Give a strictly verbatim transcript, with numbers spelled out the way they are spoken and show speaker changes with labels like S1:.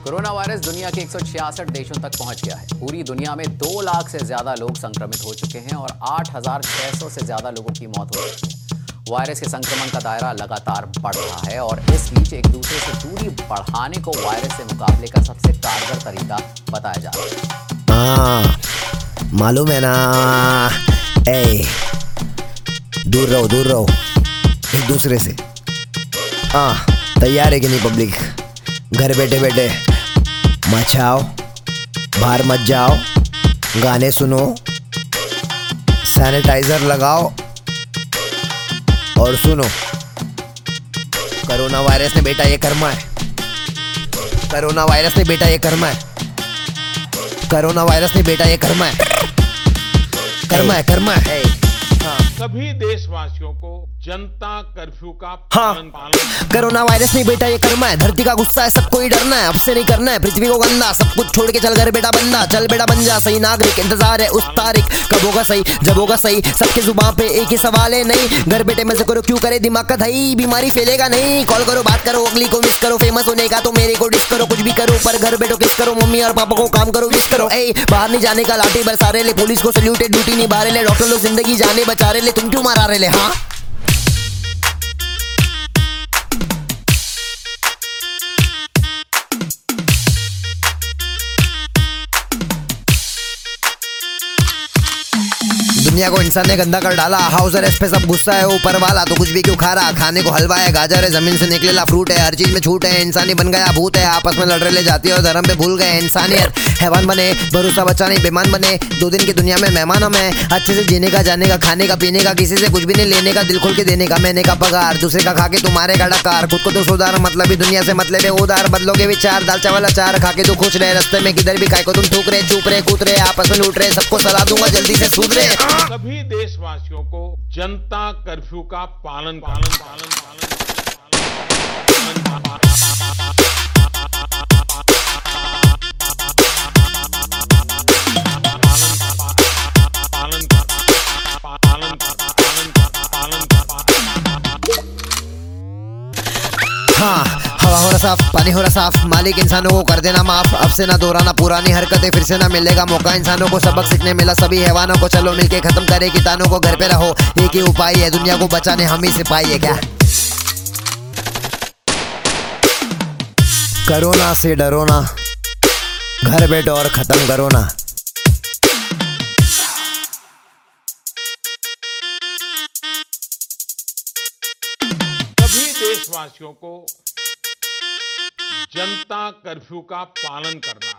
S1: Corona virus दुनिया के एक सौ छियासठ देशों तक पहुंच गया है। पूरी दुनिया में दो लाख से ज्यादा लोग संक्रमित हो चुके हैं और आठ हजार छह सौ से ज्यादा लोगों की मौत हो चुकी है। वायरस के संक्रमण का दायरा लगातार बढ़ रहा है और इस बीच एक दूसरे से दूरी बढ़ाने को वायरस से मुकाबले का सबसे कारगर तरीका बताया जा रहा है।
S2: हाँ, मालूम है ना। ए, दूर रहो दूर रहो एक दूसरे से। हाँ, तैयार है कि नहीं पब्लिक? घर बैठे बैठे मचाओ, बाहर मत जाओ, गाने सुनो, सैनिटाइजर लगाओ और सुनो, कोरोना वायरस ने बेटा ये कर्मा है। कोरोना वायरस ने बेटा ये कर्मा है। कोरोना वायरस ने बेटा ये कर्मा है। कर्मा है कर्मा है।
S3: सभी देशवासियों को जनता कर्फ्यू का
S2: हाँ,
S3: पालन पालन
S2: कोरोना वायरस नहीं बेटा ये कर्मा है। धरती का गुस्सा है, सबको ही डरना है। अब से नहीं करना है पृथ्वी को गंदा। सब कुछ छोड़ के चल घर बेटा बंदा। चल बेटा बन जा सही नागरिक। इंतजार है उस तारीख कब होगा सही, जब होगा सही। सबके जुबान पे एक ही सवाल है, नहीं घर बेटे मजे करो, क्यों करे दिमाग का दही। बीमारी फैलेगा नहीं। कॉल करो, बात करो, अगली को मिस करो। फेमस होने का तो मेरे को डिस करो। कुछ भी करो पर घर बैठो किस करो। मम्मी और पापा को काम करो, विश करो। ए, बाहर नहीं जाने का लाठी बरसा रहे ले। पुलिस को सल्यूट है, ड्यूटी निभा रहे ले। डॉक्टर लोग जिंदगी जाने बचा रहे ले। तुम क्यों मारा रहे ले? हाँ, दुनिया को इंसान ने गंदा कर डाला। हाउस अरेस्ट पे सब गुस्सा है ऊपर वाला, तो कुछ भी क्यों खा रहा। खाने को हलवा है, गाजर है, जमीन से निकलेला फ्रूट है। हर चीज में छूट है। इंसानी बन गया भूत है। आपस में लड़ रहे ले जाती है और धर्म पे भूल गए। इंसानियत हैवान बने, भरोसा बचा नहीं, बेमान बने। दो दिन की दुनिया में मेहमान हम हैं। अच्छे से जीने का, जाने का, खाने का, पीने का, किसी से कुछ भी नहीं लेने का, दिल खोल के देने का। मैंने का पगार दूसरे का खा के तुम्हारे का डकार। खुद को तो सुधार, मतलब ही दुनिया से मतलब है उधार। बदलोगे विचार, दाल चावल अचार खा के तो खुश रहे। रास्ते में किधर भी खाए को तुम थूक रहे, चूप रहे, कूद रहे, आपस में लूट रहे। सबको सलाह दूंगा जल्दी से सुधरे।
S3: सभी देशवासियों को जनता कर्फ्यू का पालन पालन पालन पालन
S2: हाँ, हवा हो रहा साफ, पानी हो रहा साफ। मालिक इंसानों को कर देना माफ। अब से ना दोहराना पुरानी हरकतें, फिर से ना मिलेगा मौका। इंसानों को सबक सीखने मिला सभी हैवानों को। चलो मिलके खत्म करे कीटाणु को। घर पे रहो, एक ही उपाय है दुनिया को बचाने, हम ही सिपाही है क्या। कोरोना से डरो ना, घर बैठो और खत्म करो ना।
S3: सभी देशवासियों को जनता कर्फ्यू का पालन करना है।